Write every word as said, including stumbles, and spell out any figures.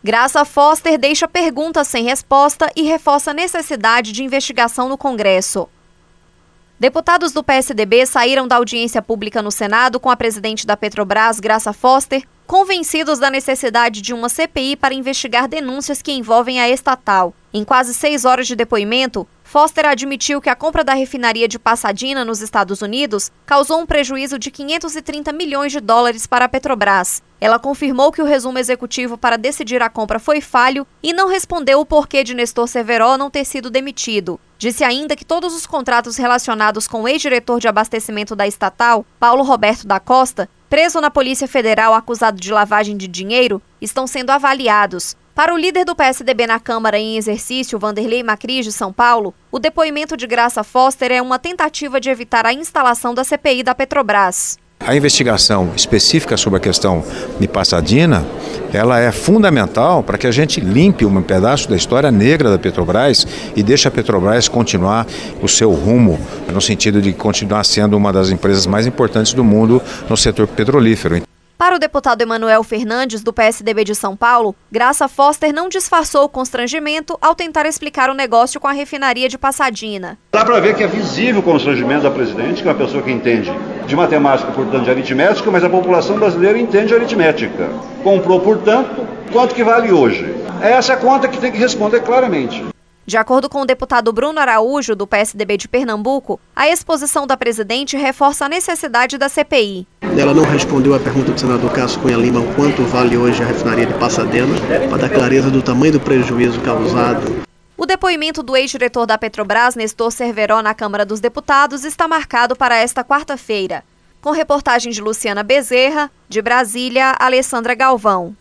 Graça Foster deixa perguntas sem resposta e reforça a necessidade de investigação no Congresso. Deputados do P S D B saíram da audiência pública no Senado com a presidente da Petrobras, Graça Foster, convencidos da necessidade de uma C P I para investigar denúncias que envolvem a estatal. Em quase seis horas de depoimento, Foster admitiu que a compra da refinaria de Pasadena, nos Estados Unidos, causou um prejuízo de quinhentos e trinta milhões de dólares para a Petrobras. Ela confirmou que o resumo executivo para decidir a compra foi falho e não respondeu o porquê de Nestor Cerveró não ter sido demitido. Disse ainda que todos os contratos relacionados com o ex-diretor de abastecimento da estatal, Paulo Roberto da Costa, preso na Polícia Federal acusado de lavagem de dinheiro, estão sendo avaliados. Para o líder do P S D B na Câmara em exercício, Vanderlei Macris, de São Paulo, o depoimento de Graça Foster é uma tentativa de evitar a instalação da C P I da Petrobras. A investigação específica sobre a questão de Pasadena, ela é fundamental para que a gente limpe um pedaço da história negra da Petrobras e deixe a Petrobras continuar o seu rumo, no sentido de continuar sendo uma das empresas mais importantes do mundo no setor petrolífero. Para o deputado Emanuel Fernandes, do P S D B de São Paulo, Graça Foster não disfarçou o constrangimento ao tentar explicar o negócio com a refinaria de Pasadena. Dá para ver que é visível o constrangimento da presidente, que é uma pessoa que entende de matemática, portanto de aritmética, mas a população brasileira entende aritmética. Comprou, portanto, quanto que vale hoje? É essa conta que tem que responder claramente. De acordo com o deputado Bruno Araújo, do P S D B de Pernambuco, a exposição da presidente reforça a necessidade da C P I. Ela não respondeu à pergunta do senador Cássio Cunha Lima o quanto vale hoje a refinaria de Pasadena, para dar clareza do tamanho do prejuízo causado. O depoimento do ex-diretor da Petrobras, Nestor Cerveró, na Câmara dos Deputados, está marcado para esta quarta-feira. Com reportagem de Luciana Bezerra, de Brasília, Alessandra Galvão.